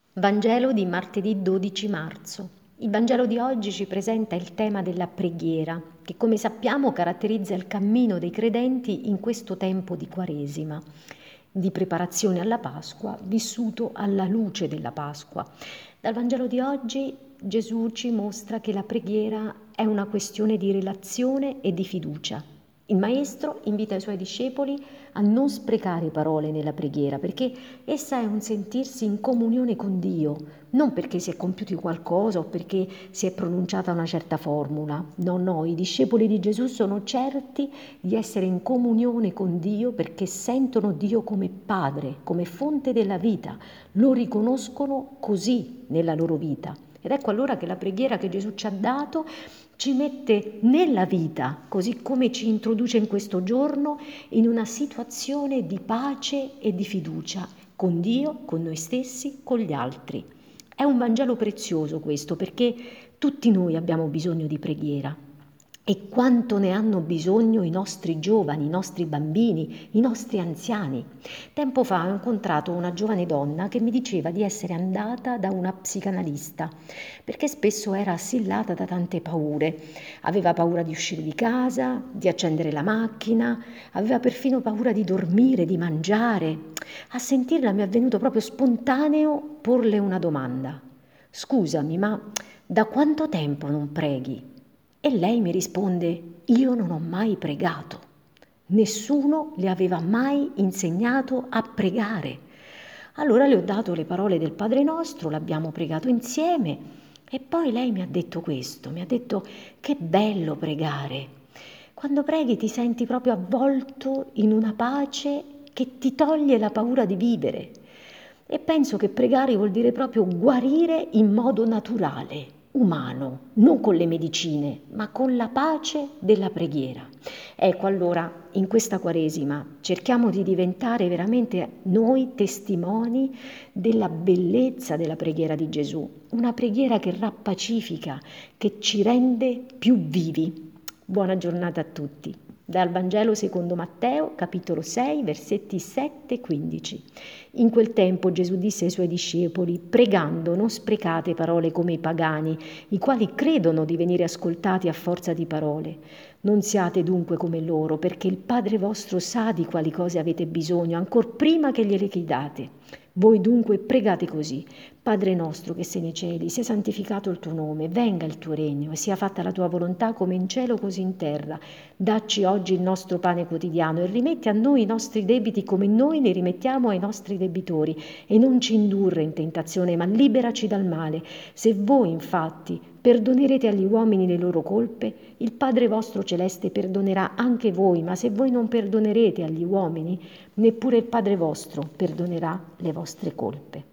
Vangelo di martedì 12 marzo. Il Vangelo di oggi ci presenta il tema della preghiera, che come sappiamo caratterizza il cammino dei credenti in questo tempo di Quaresima, di preparazione alla Pasqua, vissuto alla luce della Pasqua. Dal Vangelo di oggi Gesù ci mostra che la preghiera è una questione di relazione e di fiducia. Il Maestro invita i suoi discepoli a non sprecare parole nella preghiera, perché essa è un sentirsi in comunione con Dio, non perché si è compiuto qualcosa o perché si è pronunciata una certa formula. No, i discepoli di Gesù sono certi di essere in comunione con Dio perché sentono Dio come Padre, come fonte della vita, lo riconoscono così nella loro vita. Ed ecco allora che la preghiera che Gesù ci ha dato ci mette nella vita, così come ci introduce in questo giorno, in una situazione di pace e di fiducia con Dio, con noi stessi, con gli altri. È un Vangelo prezioso questo, perché tutti noi abbiamo bisogno di preghiera. E quanto ne hanno bisogno i nostri giovani, i nostri bambini, i nostri anziani. Tempo fa ho incontrato una giovane donna che mi diceva di essere andata da una psicanalista perché spesso era assillata da tante paure. Aveva paura di uscire di casa, di accendere la macchina, aveva perfino paura di dormire, di mangiare. A sentirla mi è venuto proprio spontaneo porle una domanda. Scusami, ma da quanto tempo non preghi? E lei mi risponde, io non ho mai pregato. Nessuno le aveva mai insegnato a pregare. Allora le ho dato le parole del Padre Nostro, l'abbiamo pregato insieme e poi lei mi ha detto questo, mi ha detto che bello pregare. Quando preghi ti senti proprio avvolto in una pace che ti toglie la paura di vivere. E penso che pregare vuol dire proprio guarire in modo naturale, umano, non con le medicine, ma con la pace della preghiera. Ecco allora, in questa Quaresima cerchiamo di diventare veramente noi testimoni della bellezza della preghiera di Gesù, una preghiera che rappacifica, che ci rende più vivi. Buona giornata a tutti. Dal Vangelo secondo Matteo, capitolo 6, versetti 7 e 15. In quel tempo Gesù disse ai suoi discepoli, pregando non sprecate parole come i pagani, i quali credono di venire ascoltati a forza di parole. Non siate dunque come loro, perché il Padre vostro sa di quali cose avete bisogno, ancor prima che gliele chiedate. Voi dunque pregate così. Padre nostro che sei nei cieli, sia santificato il tuo nome, venga il tuo regno e sia fatta la tua volontà come in cielo così in terra. Dacci oggi il nostro pane quotidiano e rimetti a noi i nostri debiti come noi ne rimettiamo ai nostri debitori e non ci indurre in tentazione ma liberaci dal male. Se voi infatti perdonerete agli uomini le loro colpe, il Padre vostro celeste perdonerà anche voi, ma se voi non perdonerete agli uomini, neppure il Padre vostro perdonerà le vostre colpe.